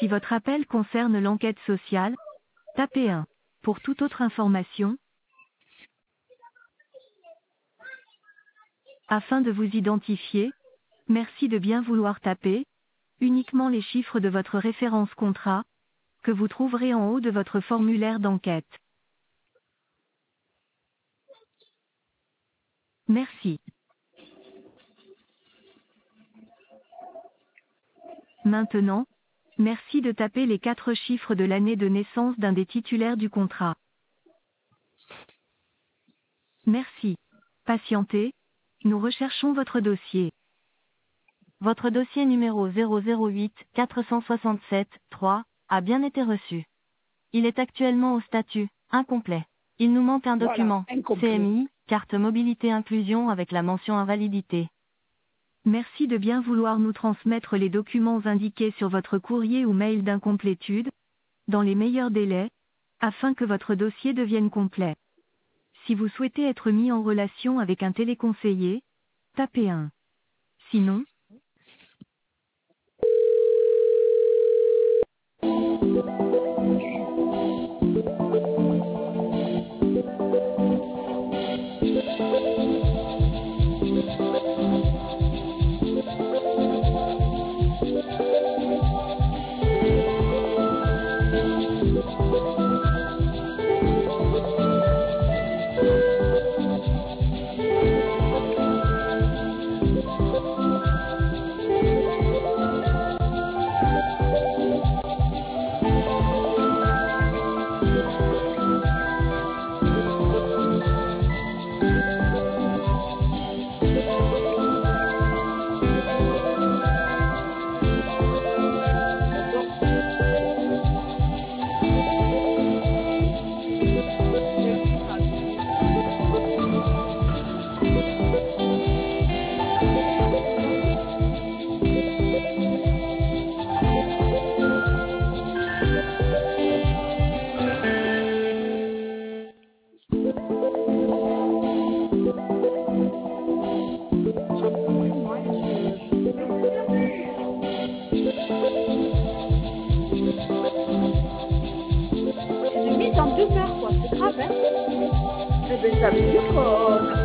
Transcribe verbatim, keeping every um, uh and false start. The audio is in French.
Si votre appel concerne l'enquête sociale, tapez un. Pour toute autre information, afin de vous identifier, merci de bien vouloir taper uniquement les chiffres de votre référence contrat, que vous trouverez en haut de votre formulaire d'enquête. Merci. Maintenant, merci de taper les quatre chiffres de l'année de naissance d'un des titulaires du contrat. Merci. Patientez, nous recherchons votre dossier. Votre dossier numéro zéro zéro huit quatre cent soixante-sept trois a bien été reçu. Il est actuellement au statut incomplet. Il nous manque un Voilà, document, incomplet. C M I, carte mobilité inclusion avec la mention invalidité. Merci de bien vouloir nous transmettre les documents indiqués sur votre courrier ou mail d'incomplétude, dans les meilleurs délais, afin que votre dossier devienne complet. Si vous souhaitez être mis en relation avec un téléconseiller, tapez un. Sinon, C'est une mise en demeure, quoi. C'est grave, hein. Eh ben, ça veut dire qu'on